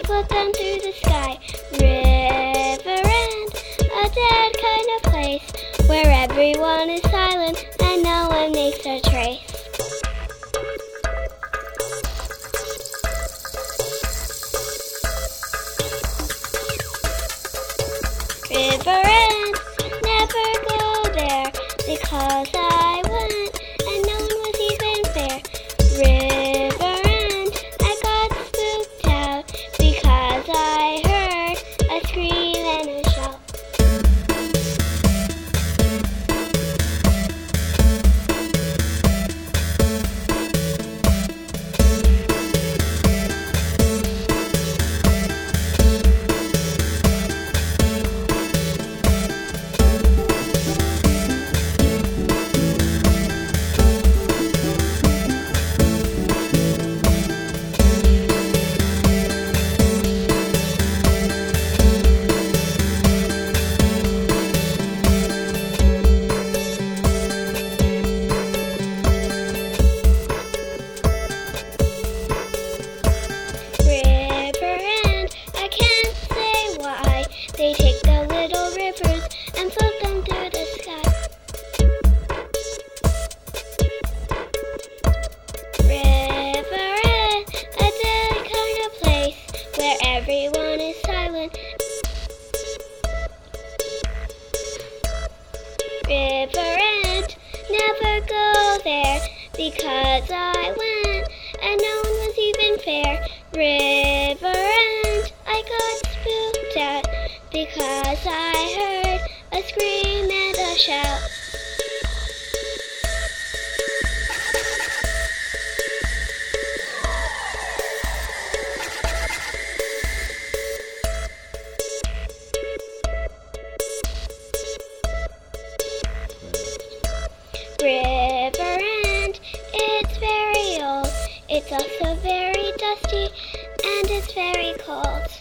float down through the sky. River End, a dead kind of place, where everyone is silent and no one makes a trace. River End, never go there, because I went and no one was even fair. River End, I got spooked out because I heard a scream and a shout. They take the little rivers and float them through the sky. River End, a dead kind of place, where everyone is silent. River End, never go there, because I went and no one was even fair. River End, I got spooked out because I heard a scream and a shout. River End, it's very old, it's also very dusty, and it's very cold.